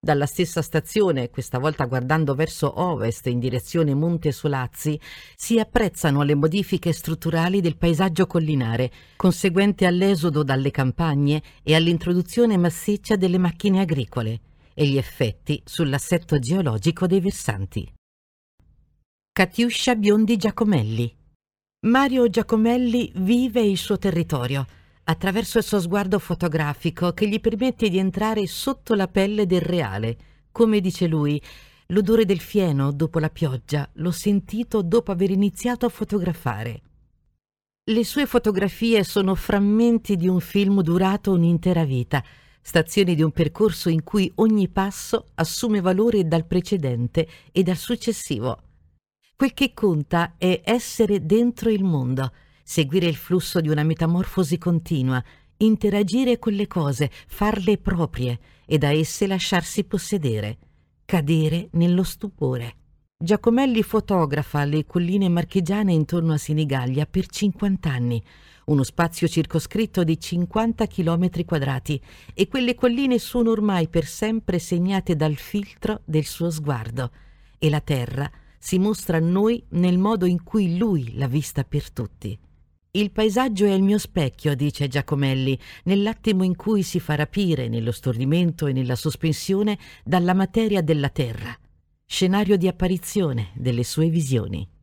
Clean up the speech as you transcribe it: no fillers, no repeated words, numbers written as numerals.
Dalla stessa stazione, questa volta guardando verso ovest in direzione Monte Solazzi, si apprezzano le modifiche strutturali del paesaggio collinare, conseguente all'esodo dalle campagne e all'introduzione massiccia delle macchine agricole, e gli effetti sull'assetto geologico dei versanti. Catiuscia Biondi Giacomelli. Mario Giacomelli vive il suo territorio attraverso il suo sguardo fotografico che gli permette di entrare sotto la pelle del reale. Come dice lui, l'odore del fieno dopo la pioggia l'ho sentito dopo aver iniziato a fotografare. Le sue fotografie sono frammenti di un film durato un'intera vita, stazioni di un percorso in cui ogni passo assume valore dal precedente e dal successivo. Quel che conta è essere dentro il mondo, seguire il flusso di una metamorfosi continua, interagire con le cose, farle proprie e da esse lasciarsi possedere, cadere nello stupore. Giacomelli fotografa le colline marchigiane intorno a Senigallia per 50 anni, uno spazio circoscritto di 50 chilometri quadrati, e quelle colline sono ormai per sempre segnate dal filtro del suo sguardo, e la terra si mostra a noi nel modo in cui lui l'ha vista per tutti. Il paesaggio è il mio specchio, dice Giacomelli, nell'attimo in cui si fa rapire nello stordimento e nella sospensione dalla materia della terra, scenario di apparizione delle sue visioni.